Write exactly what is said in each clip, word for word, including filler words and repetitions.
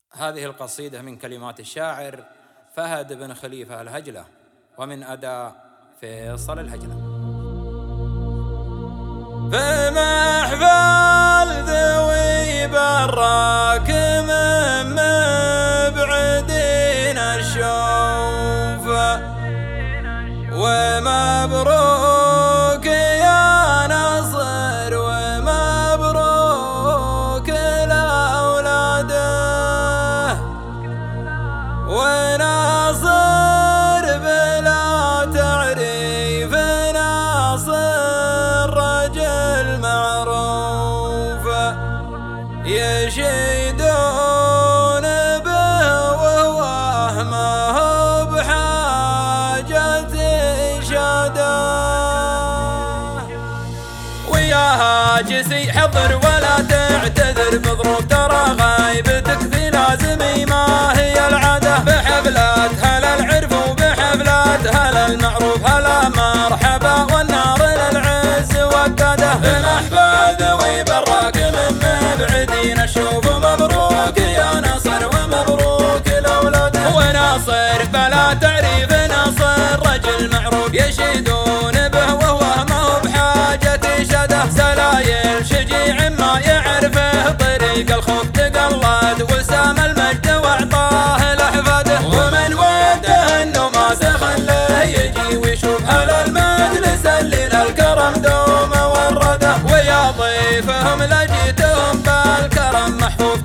هذه القصيدة من كلمات الشاعر فهد بن خليفة الهجلة، ومن أداء فيصل الهجلة. في محفل ذوي براك من مبعدين الشوف، ومبروك يا نصر ومبروك لأولاده، وناصر بلا تعريف ناصر رجل معروف، يشيدون به وهو ما هو بحاجة إشادة. ويا هاجسي حضر ولا تعتذر بظروف، ترى غايبتك في لازمي ما هي العادة، بحفلات هلا العرف وبحفلات هلا المعروف، هلا مرحبا والنار للعز وقاده. بمحفل ذوي براك من مبعدين الشوف، مبروك يا نصر ومبروك لأولاده، وناصر بلا تعريف ناصر رجل معروف، يشيدون به وهو ما هو بحاجة إشادة. سلايل شجيع ما يعرفه طريق الخوف تقلد، وسام المجد واعطاه لأحفاده، ومن وده انه ما سخله يجي ويشوف هلا المجلس اللي للكرم دوم ورده. ويا ضيفهم لجيتهم بالكرم محفوف،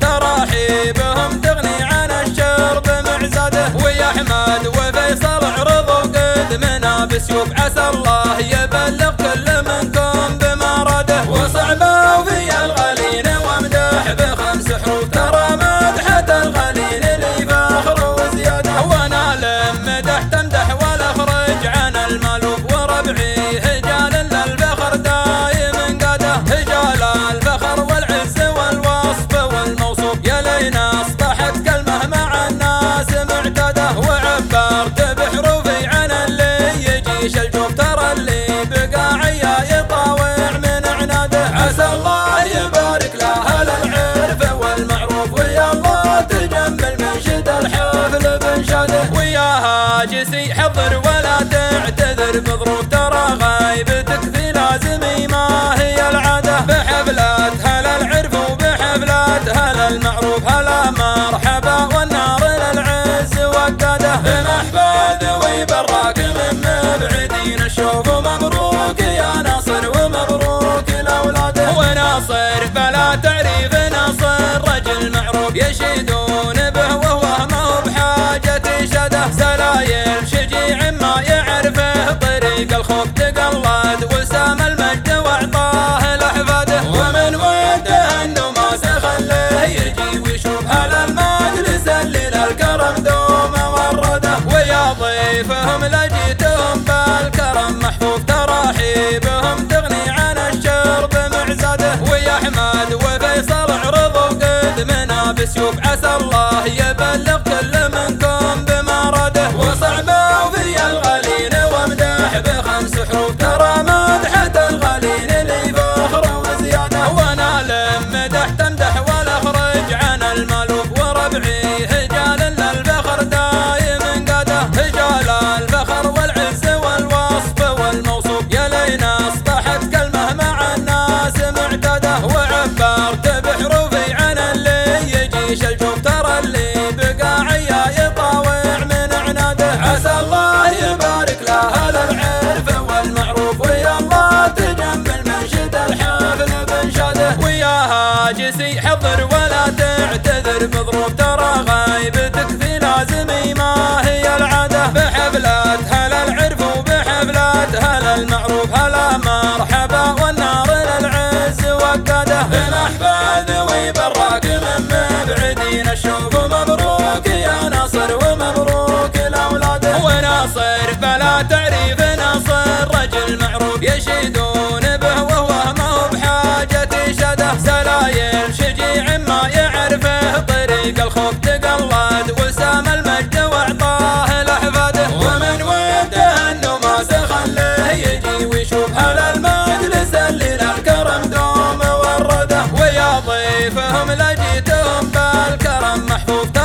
تراحيبهم تغني عن الشرب معزاده. ويا احمد وفيصل عرضوا قدمنا بسيوف، عسى الله يبلغ كل منكم بمراده. وصعبه في الغالين وامدح بخمس حروف، ترى مدحة الغالين لي فخر وزياده. وانا لمدح تمدح ولا اخرج عن المالوف، وربعي هجال للفخر دايم قاده، هجال الفخر والعز والوصف والموصوف، يا لينا اصبحت كلمه مع الناس معتاده. وعبرت بحروفي عن اللي يجيش الجوف، ترى اللي بقى عيا يطاوع من عناده. عسى الله يبارك له العرف والمعروف، ويا الله تجمل منشد الحفل بنشاده. ويا هاجسي حضر ولا تعتذر بظروف، ترى غايبتك في لازمي ما هي العادة، بحفلات هلا العرف وبحفلات هلا المعروف، هلا مرحبا والنار للعز وقاده. بمحفل ذوي براك من مبعدين الشوف، مبروك يا نصر ومبروك لأولاده، وناصر بلا تعريف ناصر رجل معروف، يشيدون به وهو ما هو بحاجة إشادة. سلايل شجيع ما يعرفه طريق الخوف تقلد، وسام المجد واعطاه لأحفاده، ومن وده انه ما سخله يجي ويشوف هلا المجلس اللي للكرم دوم ورده. ويا ضيفهم لجيتهم بالكرم محفوف، تراحيبهم تغني عن الشرب معزاده. ويا احمد وفيصل عرضوا قدمنا بسيوف، عسى الله يبلغ كل منكم بمراده. وصعبه في الغالين وامدح بخمس حروف، ترى مدحة الغالين لي فخر وزياده. وانا لمدح تمدح ولا اخرج عن المالوف، وربعي هجال للفخر دايم قاده، هجال الفخر والعز والوصف والموصوف، يا لينا اصبحت كلمه مع الناس معتاده. وعبرت بحروفي عن اللي يجيش الجوف، ترى اللي بقى عيا يطاوع من عناده. عسى الله يبارك له العرف والمعروف، ويا الله تجمل منشد الحفل بنشاده. ويا هاجسي حضر ولا تعتذر بظروف، ترى غايبتك في لازمي ما هي العاده، بحفلات هلا العرف وبحفلات هلا المعروف، هلا مرحبا والنار للعز وقاده. بمحفل ذوي براك من مبعدين الشوف، مبروك يا نصر ومبروك لأولاده، وناصر بلا تعريف ناصر رجل معروف، يشيدون به وهو ما هو بحاجة إشادة. سلايل شجيع ما يعرفه طريق الخوف تقلد، وسام المجد واعطاه لأحفاده، ومن وده انه ما سخله يجي ويشوف هلا المجلس اللي للكرم دوم ورده. ويا ضيفهم لجيتهم بالكرم محفوف،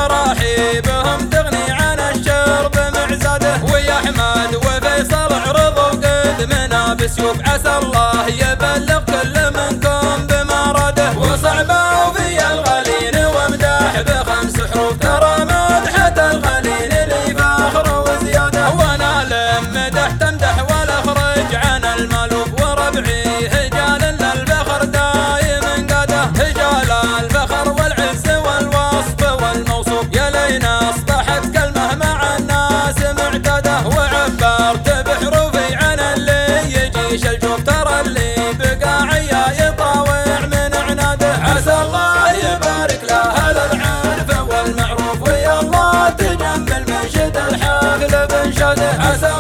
بسيوف عسى الله يبلغ كل منكم بمراده. وصعبة وفي الغليل وامدح بخمس حروف ترى مدحة الغليل لي فخر وزيادة. وانا لمدح تمدح ولا اخرج عن المالوف وربعي هجال للفخر دايم قاده. هجال الفخر والعز والوصف والموصوف يا لين اصبحت كلمه مع الناس معتاده. وعبرت بحروفي عن اللي يجيش الجوف ترى اللي بقاعي يطاوع من عناده. عسى الله يبارك له هذا العرف والمعروف ويا الله تجمل منشد الحفل بنشاده. عسى